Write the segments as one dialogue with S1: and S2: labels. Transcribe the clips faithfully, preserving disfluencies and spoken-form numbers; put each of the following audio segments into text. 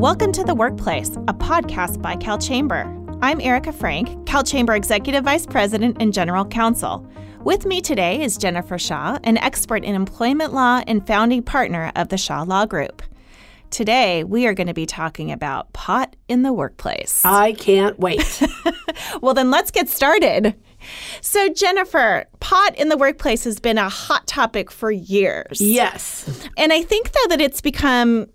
S1: Welcome to The Workplace, a podcast by CalChamber. I'm Erica Frank, CalChamber Executive Vice President and General Counsel. With me today is Jennifer Shaw, an expert in employment law and founding partner of the Shaw Law Group. Today, we are going to be talking about pot in the workplace.
S2: I can't wait.
S1: Well, then let's get started. So, Jennifer, pot in the workplace has been a hot topic for years.
S2: Yes.
S1: And I think, though, that it's become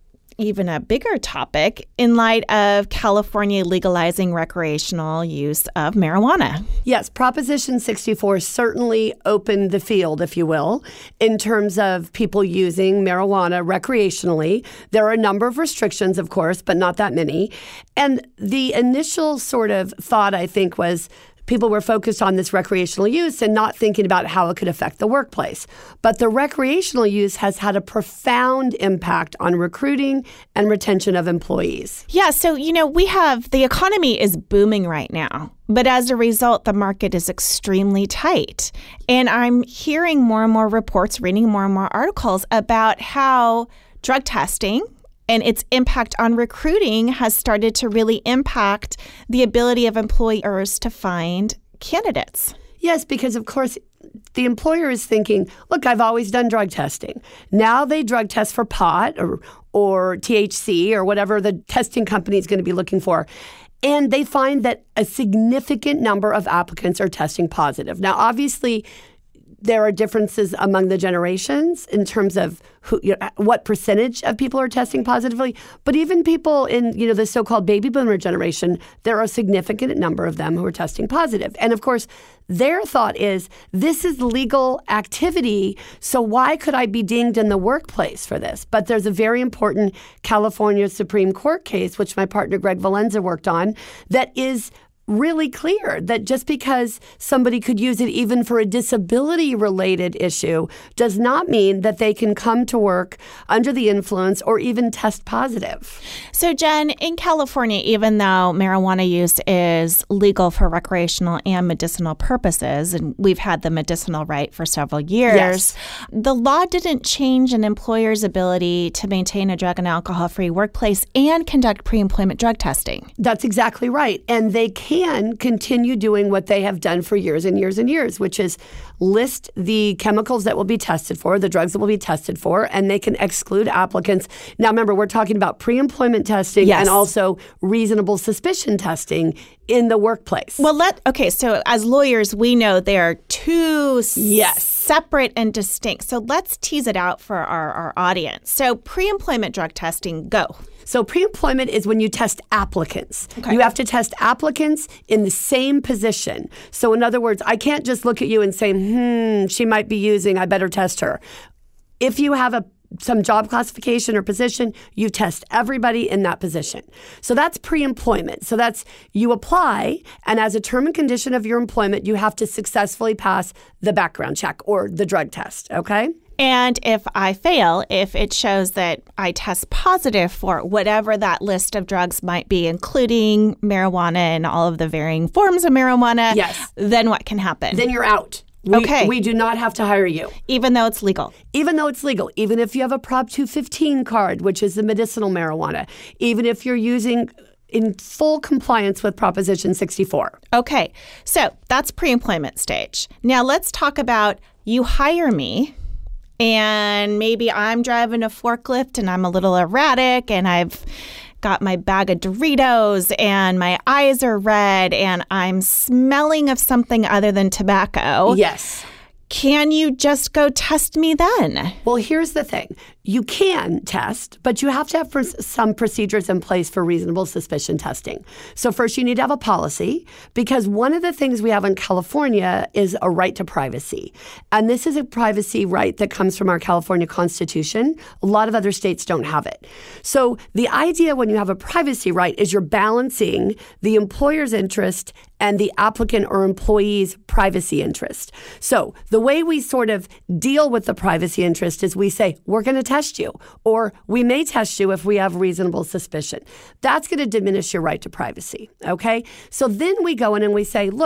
S1: even a bigger topic in light of California legalizing recreational use of marijuana.
S2: Yes, Proposition sixty-four certainly opened the field, if you will, in terms of people using marijuana recreationally. There are a number of restrictions, of course, but not that many. And the initial sort of thought, I think, was people were focused on this recreational use and not thinking about how it could affect the workplace. But the recreational use has had a profound impact on recruiting and retention of employees.
S1: Yeah, so, you know, we have, the economy is booming right now. But as a result, the market is extremely tight. And I'm hearing more and more reports, reading more and more articles about how drug testing and its impact on recruiting has started to really impact the ability of employers to find candidates.
S2: Yes, because of course, the employer is thinking, look, I've always done drug testing. Now they drug test for pot or, or T H C or whatever the testing company is going to be looking for. And they find that a significant number of applicants are testing positive. Now, obviously, there are differences among the generations in terms of who, you know, what percentage of people are testing positively. But even people in, you know, the so-called baby boomer generation, there are a significant number of them who are testing positive. And of course, their thought is, this is legal activity, so why could I be dinged in the workplace for this? But there's a very important California Supreme Court case, which my partner Greg Valenza worked on, that is really clear that just because somebody could use it even for a disability-related issue does not mean that they can come to work under the influence or even test positive.
S1: So, Jen, in California, even though marijuana use is legal for recreational and medicinal purposes, and we've had the medicinal right for several years,
S2: yes,
S1: the law didn't change an employer's ability to maintain a drug and alcohol-free workplace and conduct pre-employment drug testing.
S2: That's exactly right. And they can can continue doing what they have done for years and years and years, which is list the chemicals that will be tested for, the drugs that will be tested for, and they can exclude applicants. Now, remember, we're talking about pre-employment testing
S1: yes.
S2: and also reasonable suspicion testing in the workplace.
S1: Well, let okay, so as lawyers, we know there are two
S2: yes.
S1: separate and distinct. So let's tease it out for our, our audience. So pre-employment drug testing, go.
S2: So pre-employment is when you test applicants.
S1: Okay.
S2: You have to test applicants in the same position. So in other words, I can't just look at you and say, hmm, she might be using, I better test her. If you have a some job classification or position, you test everybody in that position. So that's pre-employment. So that's you apply, and as a term and condition of your employment, you have to successfully pass the background check or the drug test, okay?
S1: And if I fail, if it shows that I test positive for whatever that list of drugs might be, including marijuana and all of the varying forms of marijuana,
S2: yes.
S1: then what can happen?
S2: Then you're out. We,
S1: okay.
S2: We do not have to hire you.
S1: Even though it's legal?
S2: Even though it's legal. Even if you have a Prop two fifteen card, which is the medicinal marijuana. Even if you're using in full compliance with Proposition sixty-four.
S1: Okay. So that's pre-employment stage. Now let's talk about you hire me. And maybe I'm driving a forklift and I'm a little erratic and I've got my bag of Doritos and my eyes are red and I'm smelling of something other than tobacco.
S2: Yes.
S1: Can you just go test me then?
S2: Well, here's the thing. You can test, but you have to have some procedures in place for reasonable suspicion testing. So first, you need to have a policy, because one of the things we have in California is a right to privacy. And this is a privacy right that comes from our California Constitution. A lot of other states don't have it. So the idea when you have a privacy right is you're balancing the employer's interest and the applicant or employee's privacy interest. So the way we sort of deal with the privacy interest is we say, we're going to test you, or we may test you if we have reasonable suspicion. That's going to diminish your right to privacy, okay? So then we go in and we say, look,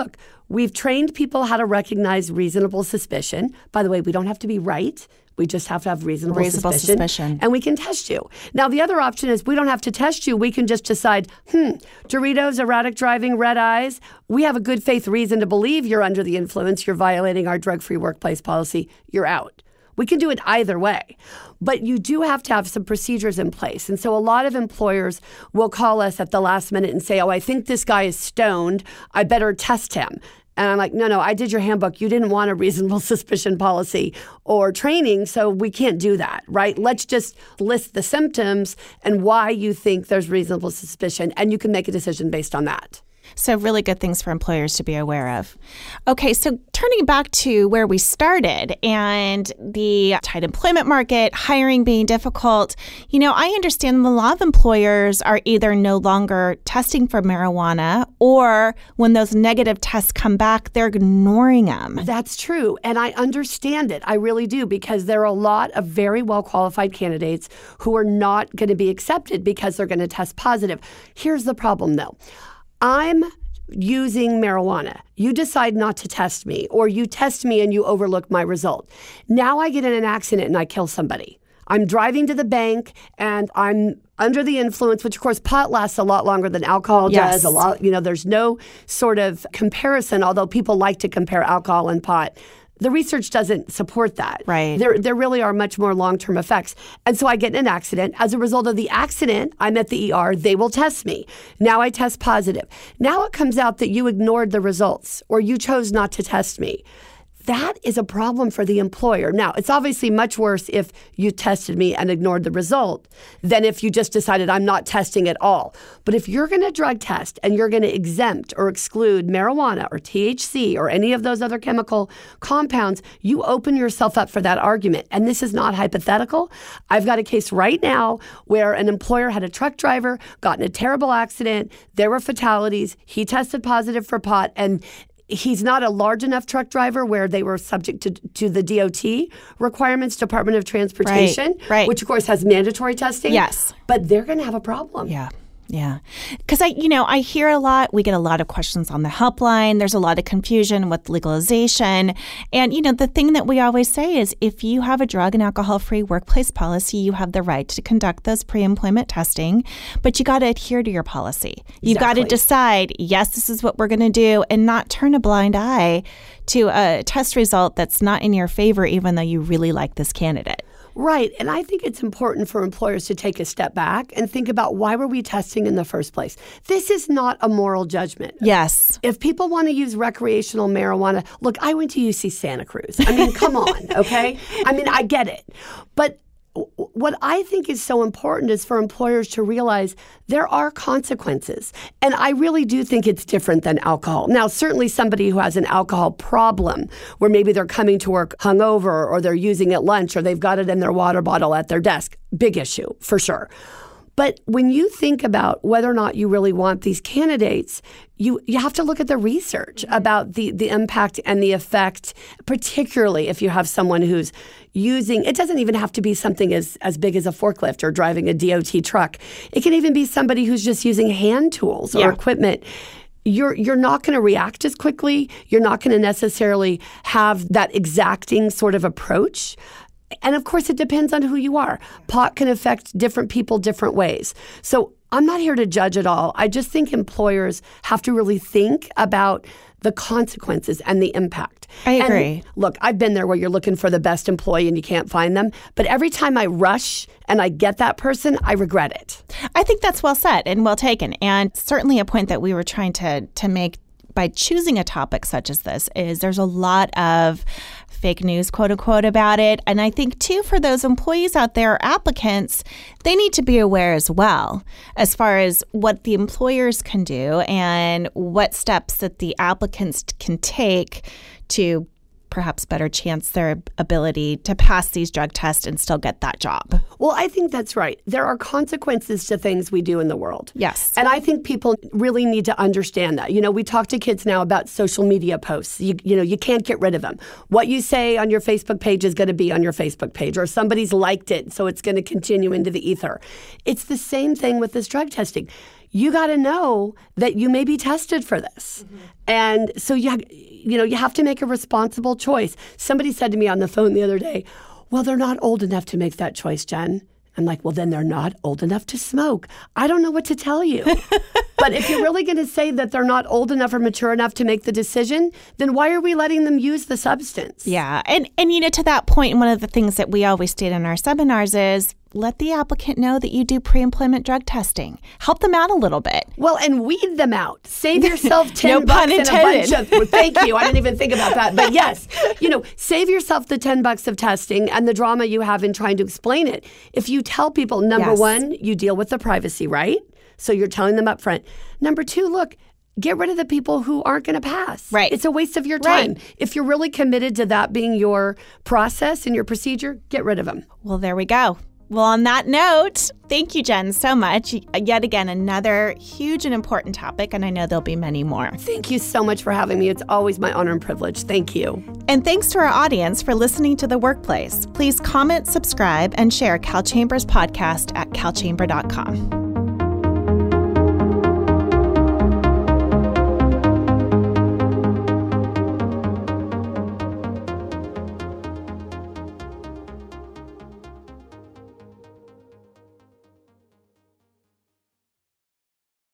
S2: We've trained people how to recognize reasonable suspicion. By the way, we don't have to be right. We just have to have reasonable,
S1: reasonable
S2: suspicion,
S1: suspicion.
S2: And we can test you. Now, the other option is we don't have to test you. We can just decide, hmm, Doritos, erratic driving, red eyes. We have a good faith reason to believe you're under the influence. You're violating our drug-free workplace policy. You're out. We can do it either way. But you do have to have some procedures in place. And so a lot of employers will call us at the last minute and say, oh, I think this guy is stoned. I better test him. And I'm like, no, no, I did your handbook. You didn't want a reasonable suspicion policy or training, so we can't do that, right? Let's just list the symptoms and why you think there's reasonable suspicion, and you can make a decision based on that.
S1: So really good things for employers to be aware of. Okay, so turning back to where we started and the tight employment market, hiring being difficult, you know, I understand a lot of employers are either no longer testing for marijuana or when those negative tests come back, they're ignoring them.
S2: That's true. And I understand it. I really do, because there are a lot of very well-qualified candidates who are not going to be accepted because they're going to test positive. Here's the problem, though. I'm using marijuana. You decide not to test me, or you test me and you overlook my result. Now I get in an accident and I kill somebody. I'm driving to the bank and I'm under the influence, which of course pot lasts a lot longer than alcohol
S1: Yes.
S2: does. A lot, you know, there's no sort of comparison, although people like to compare alcohol and pot. The research doesn't support that.
S1: Right.
S2: There, there really are much more long-term effects. And so I get in an accident. As a result of the accident, I'm at the E R. They will test me. Now I test positive. Now it comes out that you ignored the results or you chose not to test me. That is a problem for the employer. Now, it's obviously much worse if you tested me and ignored the result than if you just decided I'm not testing at all. But if you're going to drug test and you're going to exempt or exclude marijuana or T H C or any of those other chemical compounds, you open yourself up for that argument. And this is not hypothetical. I've got a case right now where an employer had a truck driver, got in a terrible accident. There were fatalities. He tested positive for pot, and he's not a large enough truck driver where they were subject to, to the D O T requirements, Department of Transportation,
S1: Right, right.
S2: which of course has mandatory testing.
S1: Yes.
S2: But they're going to have a problem.
S1: Yeah. Yeah. Because I, you know, I hear a lot, we get a lot of questions on the helpline. There's a lot of confusion with legalization. And, you know, the thing that we always say is if you have a drug and alcohol-free workplace policy, you have the right to conduct those pre-employment testing, but you got to adhere to your policy. You've got to
S2: Exactly.
S1: decide, yes, this is what we're going to do, and not turn a blind eye to a test result that's not in your favor, even though you really like this candidate.
S2: Right. And I think it's important for employers to take a step back and think about, why were we testing in the first place? This is not a moral judgment.
S1: Yes.
S2: If people want to use recreational marijuana, look, I went to U C Santa Cruz. I mean, come on, okay? I mean, I get it. But what I think is so important is for employers to realize there are consequences. And I really do think it's different than alcohol. Now, certainly somebody who has an alcohol problem, where maybe they're coming to work hungover or they're using it at lunch or they've got it in their water bottle at their desk, big issue for sure. But when you think about whether or not you really want these candidates, you, you have to look at the research about the, the impact and the effect, particularly if you have someone who's using, it doesn't even have to be something as, as big as a forklift or driving a D O T truck. It can even be somebody who's just using hand tools or
S1: Yeah.
S2: equipment. You're you're not going to react as quickly. You're not going to necessarily have that exacting sort of approach. And of course, it depends on who you are. Pot can affect different people different ways. So I'm not here to judge at all. I just think employers have to really think about the consequences and the impact.
S1: I agree.
S2: And look, I've been there where you're looking for the best employee and you can't find them. But every time I rush and I get that person, I regret it.
S1: I think that's well said and well taken. And certainly a point that we were trying to to make by choosing a topic such as this is there's a lot of fake news, quote unquote, about it. And I think, too, for those employees out there, applicants, they need to be aware as well as far as what the employers can do and what steps that the applicants can take to perhaps better chance their ability to pass these drug tests and still get that job.
S2: Well, I think that's right. There are consequences to things we do in the world.
S1: Yes.
S2: And I think people really need to understand that. You know, we talk to kids now about social media posts. You, you know, you can't get rid of them. What you say on your Facebook page is going to be on your Facebook page, or somebody's liked it, so it's going to continue into the ether. It's the same thing with this drug testing. you got to know that you may be tested for this. Mm-hmm. And so you, you know, you have to make a responsible choice. Somebody said to me on the phone the other day, well, they're not old enough to make that choice, Jen. I'm like, well, then they're not old enough to smoke. I don't know what to tell you. But if you're really going to say that they're not old enough or mature enough to make the decision, then why are we letting them use the substance?
S1: Yeah. And, and you know, to that point, one of the things that we always state in our seminars is let the applicant know that you do pre-employment drug testing. Help them out a little bit.
S2: Well, and weed them out. Save yourself ten
S1: no
S2: bucks
S1: pun
S2: and a bunch of, well, thank you. I didn't even think about that. But yes, you know, save yourself the ten bucks of testing and the drama you have in trying to explain it. If you tell people, number
S1: yes.
S2: one, you deal with the privacy, right? So you're telling them up front. Number two, look, get rid of the people who aren't going to pass.
S1: Right.
S2: It's a waste of your time.
S1: Right.
S2: If you're really committed to that being your process and your procedure, get rid of them.
S1: Well, there we go. Well, on that note, thank you, Jen, so much. Yet again, another huge and important topic, and I know there'll be many more.
S2: Thank you so much for having me. It's always my honor and privilege. Thank you.
S1: And thanks to our audience for listening to The Workplace. Please comment, subscribe, and share Cal Chambers podcast at cal chamber dot com.